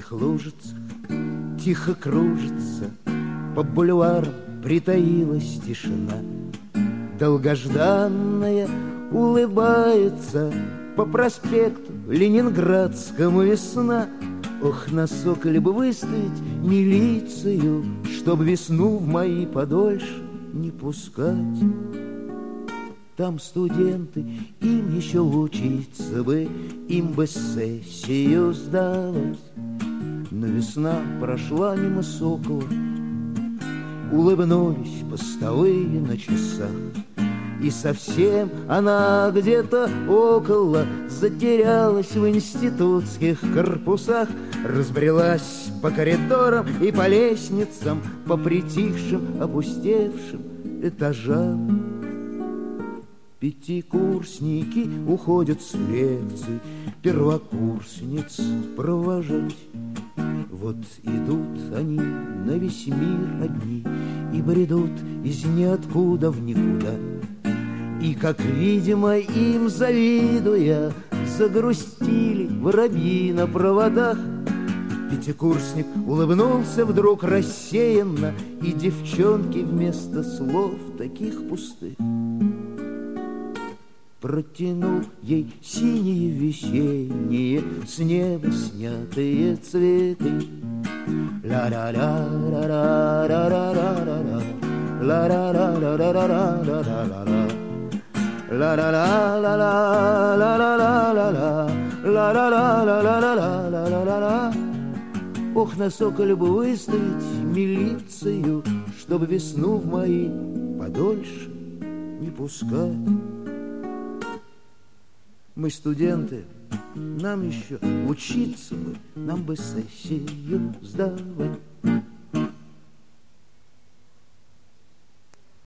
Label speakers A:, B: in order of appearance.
A: белых лужицах тихо кружится, по бульварам притаилась тишина. Долгожданная улыбается по проспекту Ленинградскому весна. Ох, на Соколе бы выставить милицию, чтоб весну в мои подольше не пускать. Там студенты, им еще учиться бы, им бы сессию сдавать. Но весна прошла мимо Сокола, улыбнулись постовые на часах. И совсем она где-то около затерялась в институтских корпусах, разбрелась по коридорам и по лестницам, по притихшим, опустевшим этажам. Пятикурсники уходят с лекций, первокурсниц провожать. Вот идут они на весь мир одни и бредут из ниоткуда в никуда. И, как видимо, им завидуя, загрустили воробьи на проводах. Пятикурсник улыбнулся вдруг рассеянно, и девчонки вместо слов таких пустых протянул ей синие весенние с неба снятые цветы. Ла-ла-ла-ла-ла-ла-ла-ла-ла-ла-ла, ла-ла-ла-ла-ла-ла-ла-ла-ла, ла-ла-ла-ла-ла-ла-ла-ла-ла, ла-ла-ла-ла-ла-ла-ла-ла-ла. Ох, на Соколе бы выставить милицию, чтобы весну в мои подольше не пускать. Мы студенты, нам еще учиться бы, нам бы сессию сдавать.